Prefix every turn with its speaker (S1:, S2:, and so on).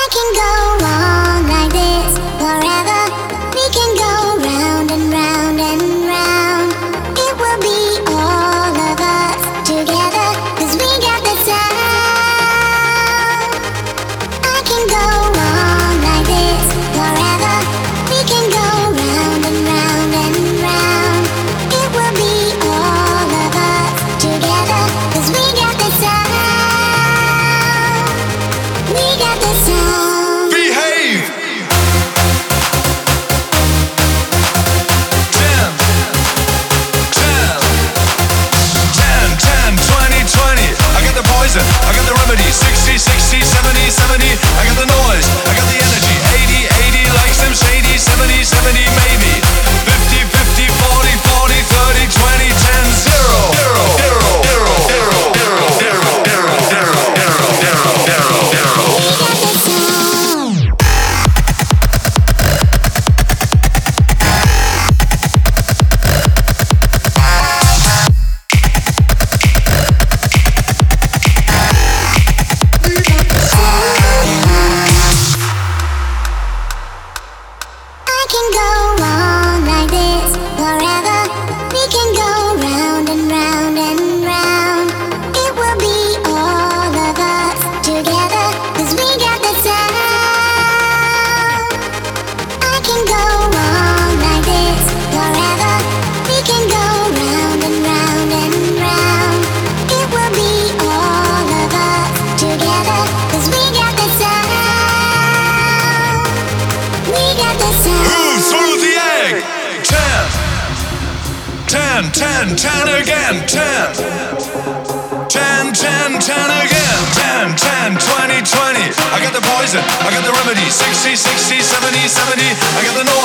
S1: can go on like this forever. We can go round and round and round. It will be all of us together, 'cause we got the sound. I can go on like this forever. We can go round and round and round. It will be all of us together, 'cause we got the sound. We got the sound.
S2: Behave! 10, I got the poison, I got the remedy. 60, 60, 70, 70. I got the noise, I got the energy. 80, 80, like some shady. 70, 70, maybe. 50, 50, 40, 40, 30, 20, 10, 0. 0, 0, 0, 0, 0, 0, 0, 0, 0, 0, 0.
S1: We got the sound. I can go on like this forever. We can go round and round and round. It will be all of us together, 'cause we got the sound. I can go on like this forever. We can go round and round and round. It will be all of us together, 'cause we got the sound. We got the sound.
S2: Who threw the egg? 10, 10, 10, 10 again. 10, 10, 10, 10 again. 10, 10, 20, 20. I got the poison, I got the remedy. 60, 60, 70, 70. I got the